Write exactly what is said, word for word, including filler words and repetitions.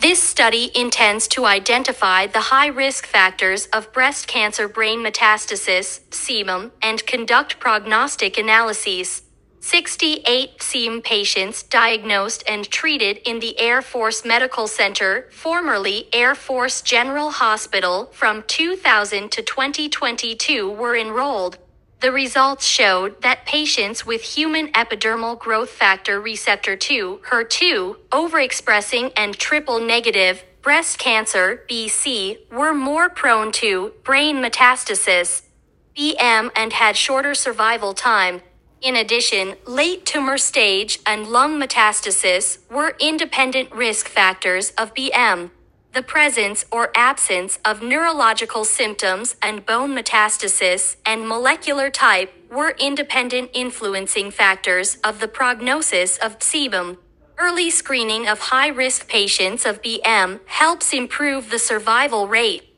This study intends to identify the high-risk factors of breast cancer brain metastasis, S E B M, and conduct prognostic analyses. sixty-eight S E B M patients diagnosed and treated in the Air Force Medical Center, formerly Air Force General Hospital, from two thousand to twenty twenty-two were enrolled. The results showed that patients with human epidermal growth factor receptor two, H E R two, overexpressing and triple-negative breast cancer, B C, were more prone to brain metastasis, B M, and had shorter survival time. In addition, late tumor stage and lung metastasis were independent risk factors of B M. The presence or absence of neurological symptoms and bone metastasis and molecular type were independent influencing factors of the prognosis of S E B M. Early screening of high-risk patients of B M helps improve the survival rate.